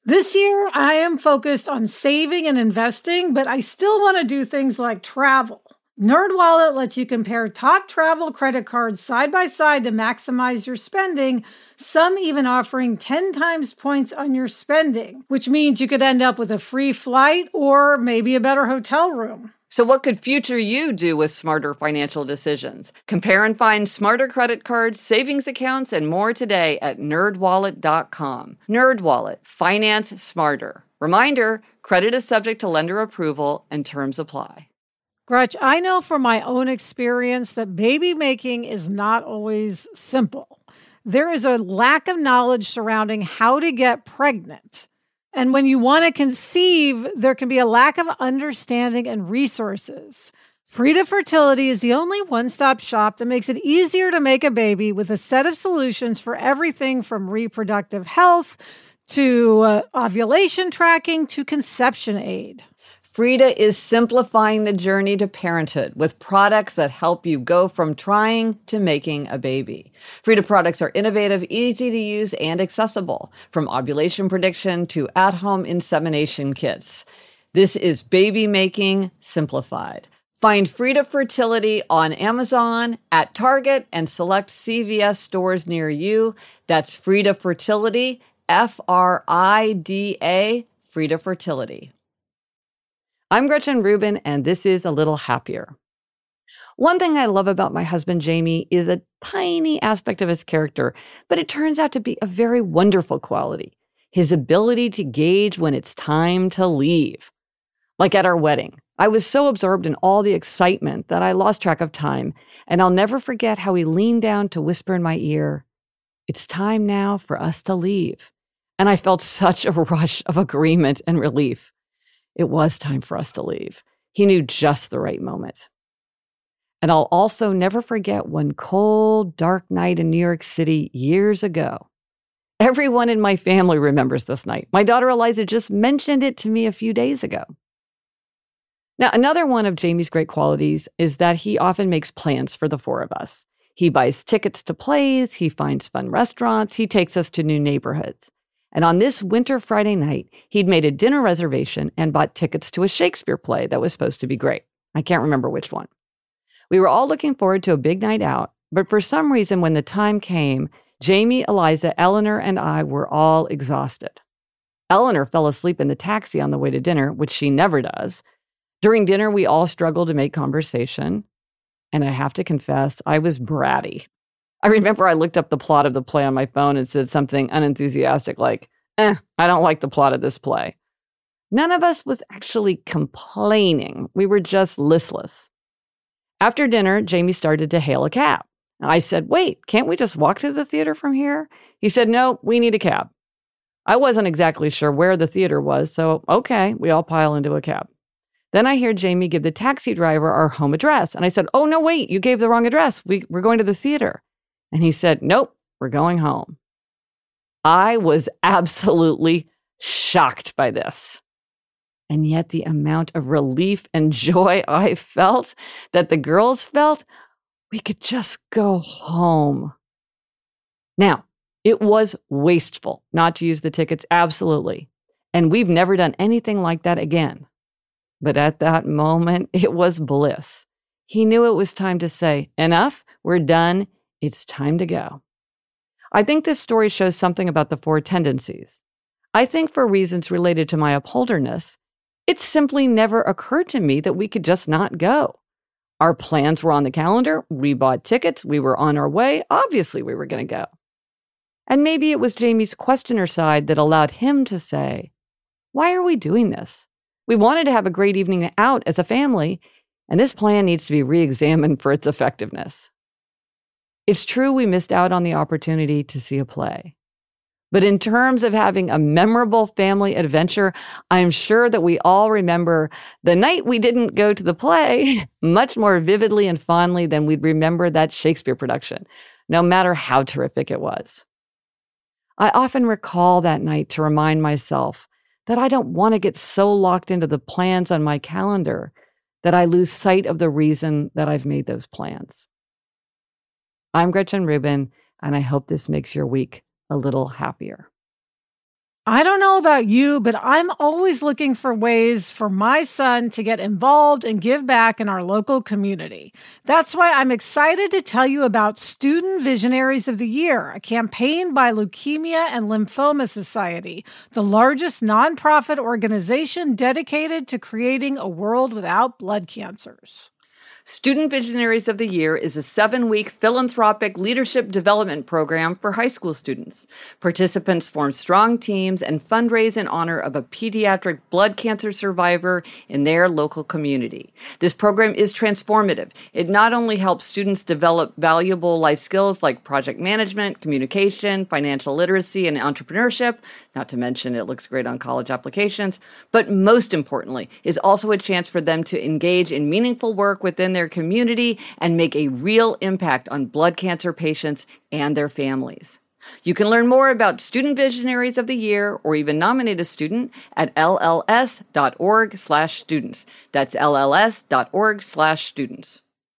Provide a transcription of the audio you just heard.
This year, I am focused on saving and investing, but I still want to do things like travel. NerdWallet lets you compare top travel credit cards side by side to maximize your spending, some even offering 10 times points on your spending, which means you could end up with a free flight or maybe a better hotel room. So what could future you do with smarter financial decisions? Compare and find smarter credit cards, savings accounts, and more today at nerdwallet.com. NerdWallet, finance smarter. Reminder, credit is subject to lender approval and terms apply. Gretch, I know from my own experience that baby making is not always simple. There is a lack of knowledge surrounding how to get pregnant. And when you want to conceive, there can be a lack of understanding and resources. Frida Fertility is the only one-stop shop that makes it easier to make a baby with a set of solutions for everything from reproductive health to ovulation tracking to conception aid. Frida is simplifying the journey to parenthood with products that help you go from trying to making a baby. Frida products are innovative, easy to use, and accessible, from ovulation prediction to at-home insemination kits. This is baby making simplified. Find Frida Fertility on Amazon, at Target, and select CVS stores near you. That's Frida Fertility, Frida, Frida Fertility. I'm Gretchen Rubin, and this is A Little Happier. One thing I love about my husband, Jamie, is a tiny aspect of his character, but it turns out to be a very wonderful quality: his ability to gauge when it's time to leave. Like at our wedding, I was so absorbed in all the excitement that I lost track of time, and I'll never forget how he leaned down to whisper in my ear, "It's time now for us to leave." And I felt such a rush of agreement and relief. It was time for us to leave. He knew just the right moment. And I'll also never forget one cold, dark night in New York City years ago. Everyone in my family remembers this night. My daughter Eliza just mentioned it to me a few days ago. Now, another one of Jamie's great qualities is that he often makes plans for the four of us. He buys tickets to plays, he finds fun restaurants, he takes us to new neighborhoods. And on this winter Friday night, he'd made a dinner reservation and bought tickets to a Shakespeare play that was supposed to be great. I can't remember which one. We were all looking forward to a big night out, but for some reason, when the time came, Jamie, Eliza, Eleanor, and I were all exhausted. Eleanor fell asleep in the taxi on the way to dinner, which she never does. During dinner, we all struggled to make conversation. And I have to confess, I was bratty. I remember I looked up the plot of the play on my phone and said something unenthusiastic like, I don't like the plot of this play. None of us was actually complaining. We were just listless. After dinner, Jamie started to hail a cab. I said, "Wait, can't we just walk to the theater from here?" He said, "No, we need a cab." I wasn't exactly sure where the theater was, so okay, we all pile into a cab. Then I hear Jamie give the taxi driver our home address. And I said, "Oh, no, wait, you gave the wrong address. We're going to the theater." And he said, "Nope, we're going home." I was absolutely shocked by this. And yet the amount of relief and joy I felt, that the girls felt, we could just go home. Now, it was wasteful not to use the tickets, absolutely. And we've never done anything like that again. But at that moment, it was bliss. He knew it was time to say, "Enough, we're done. It's time to go." I think this story shows something about the four tendencies. I think for reasons related to my upholderness, it simply never occurred to me that we could just not go. Our plans were on the calendar. We bought tickets. We were on our way. Obviously, we were going to go. And maybe it was Jamie's questioner side that allowed him to say, "Why are we doing this? We wanted to have a great evening out as a family, and this plan needs to be re-examined for its effectiveness." It's true we missed out on the opportunity to see a play. But in terms of having a memorable family adventure, I'm sure that we all remember the night we didn't go to the play much more vividly and fondly than we'd remember that Shakespeare production, no matter how terrific it was. I often recall that night to remind myself that I don't want to get so locked into the plans on my calendar that I lose sight of the reason that I've made those plans. I'm Gretchen Rubin, and I hope this makes your week a little happier. I don't know about you, but I'm always looking for ways for my son to get involved and give back in our local community. That's why I'm excited to tell you about Student Visionaries of the Year, a campaign by Leukemia and Lymphoma Society, the largest nonprofit organization dedicated to creating a world without blood cancers. Student Visionaries of the Year is a 7-week philanthropic leadership development program for high school students. Participants form strong teams and fundraise in honor of a pediatric blood cancer survivor in their local community. This program is transformative. It not only helps students develop valuable life skills like project management, communication, financial literacy, and entrepreneurship, not to mention it looks great on college applications, but most importantly, is also a chance for them to engage in meaningful work within their community and make a real impact on blood cancer patients and their families. You can learn more about Student Visionaries of the Year or even nominate a student at lls.org/students. That's lls.org/students.